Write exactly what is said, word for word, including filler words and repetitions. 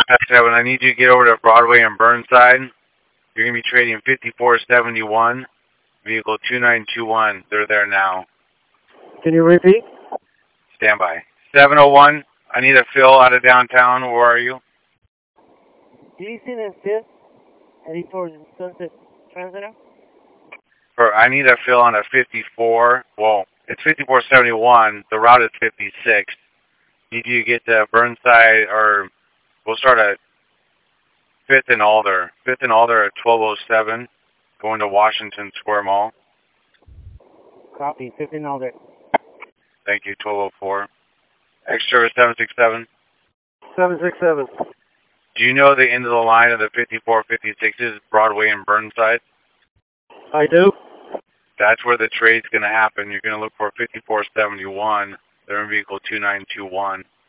seven, I need you to get over to Broadway and Burnside. You're going to be trading fifty-four seventy-one, vehicle two nine two one. They're there now. Can you repeat? Stand by. seven oh one, I need a fill out of downtown. Where are you? Jason and Fifth, heading for Sunset Transit. For, I need a fill on a fifty-four. Well, it's fifty-four seventy-one. The route is fifty-six. Need you to get to Burnside, or we'll start at fifth and Alder. fifth and Alder at twelve oh seven, going to Washington Square Mall. Copy, fifth and Alder. Thank you, twelve oh four. Extra seven six seven. seven six seven. Do you know the end of the line of the fifty-four fifty-sixes, Broadway and Burnside? I do. That's where the trade's going to happen. You're going to look for fifty-four seventy-one. They're in vehicle two nine two one.